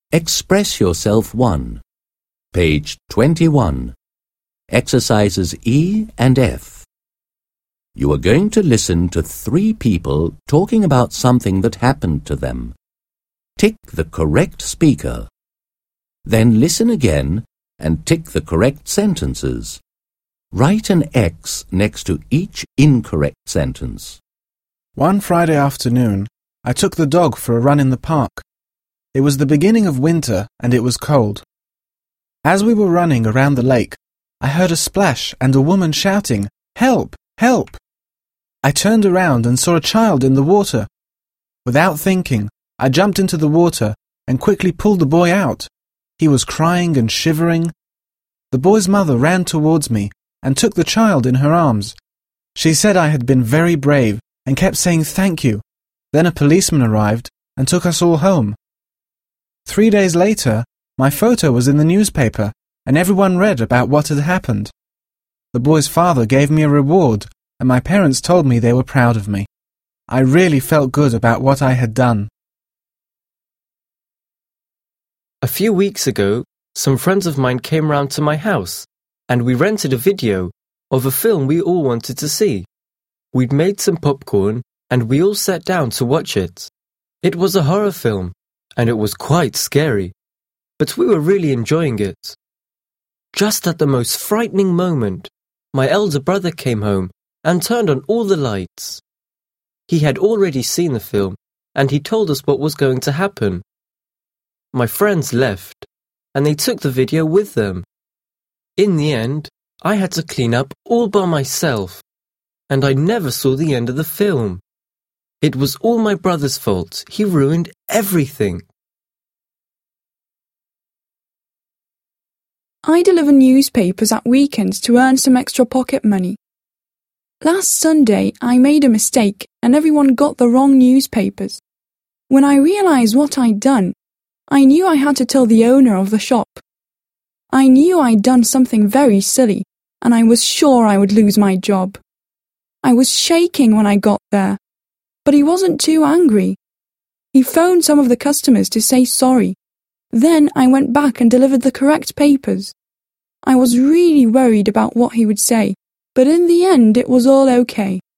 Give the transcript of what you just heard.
Express Yourself 1, page 21, exercises E and F. You are going to listen to 3 people talking about something that happened to them. Tick the correct speaker. Then listen again and tick the correct sentences. Write an X next to each incorrect sentence. One Friday afternoon, I took the dog for a run in the park. It was the beginning of winter and it was cold. As we were running around the lake, I heard a splash and a woman shouting, "Help! Help!" I turned around and saw a child in the water. Without thinking, I jumped into the water and quickly pulled the boy out. He was crying and shivering. The boy's mother ran towards me and took the child in her arms. She said I had been very brave and kept saying thank you. Then a policeman arrived and took us all home. 3 days later, my photo was in the newspaper and everyone read about what had happened. The boy's father gave me a reward and my parents told me they were proud of me. I really felt good about what I had done. A few weeks ago, some friends of mine came round to my house and we rented a video of a film we all wanted to see. We'd made some popcorn and we all sat down to watch it. It was a horror film and it was quite scary, but we were really enjoying it. Just at the most frightening moment, my elder brother came home and turned on all the lights. He had already seen the film and he told us what was going to happen. My friends left and they took the video with them. In the end, I had to clean up all by myself and I never saw the end of the film. It was all my brother's fault. He ruined everything. I deliver newspapers at weekends to earn some extra pocket money. Last Sunday, I made a mistake and everyone got the wrong newspapers. When I realized what I'd done, I knew I had to tell the owner of the shop. I knew I'd done something very silly and I was sure I would lose my job. I was shaking when I got there, but he wasn't too angry. He phoned some of the customers to say sorry. Then I went back and delivered the correct papers. I was really worried about what he would say, but in the end it was all okay.